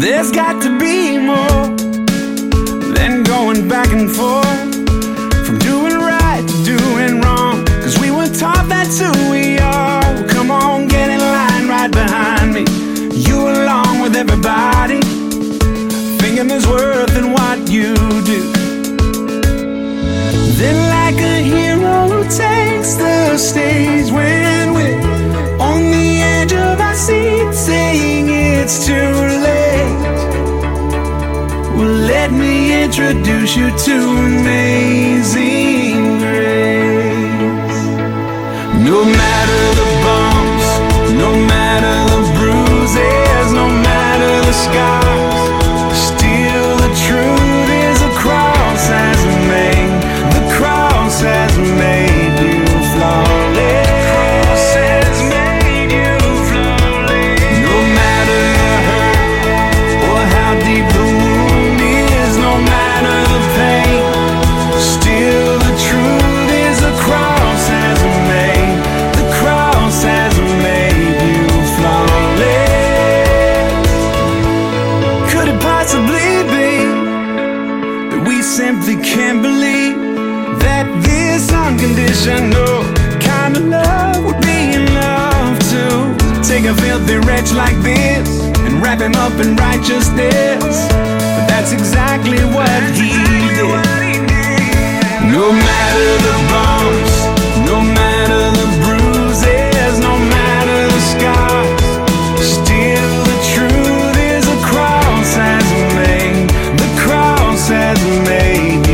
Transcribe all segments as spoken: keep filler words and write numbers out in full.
There's got to be more than going back and forth, from doing right to doing wrong, 'cause we were taught that's who we are. Well, come on, get in line right behind me, you along with everybody, thinking there's worth in what you do. Then like a hero who takes the stage when we're on the edge of our seat, saying it's too late. Well, let me introduce you to Amazing Grace. No matter the bumps, no matter the bruises, no matter the scars, still the truth is a cross has made, the cross has made you flawless. Simply can't believe that this unconditional kind of love would be enough to take a filthy wretch like this and wrap him up in righteousness. But that's exactly what he did. No matter the bumps, no matter the bruises, no matter the scars, still the truth is a cross has made, the cross has made.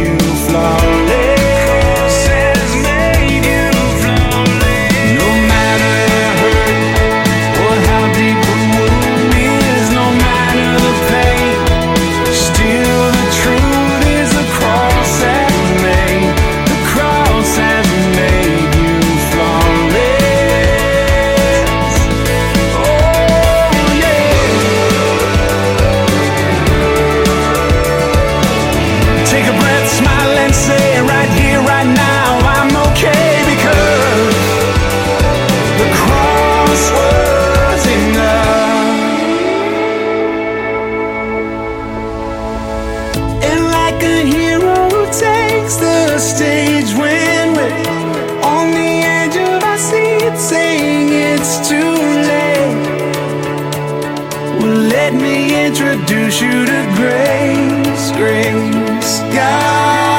Stage when we're on the edge of our seat, saying it's too late. Well, let me introduce you to Grace, Grace, God.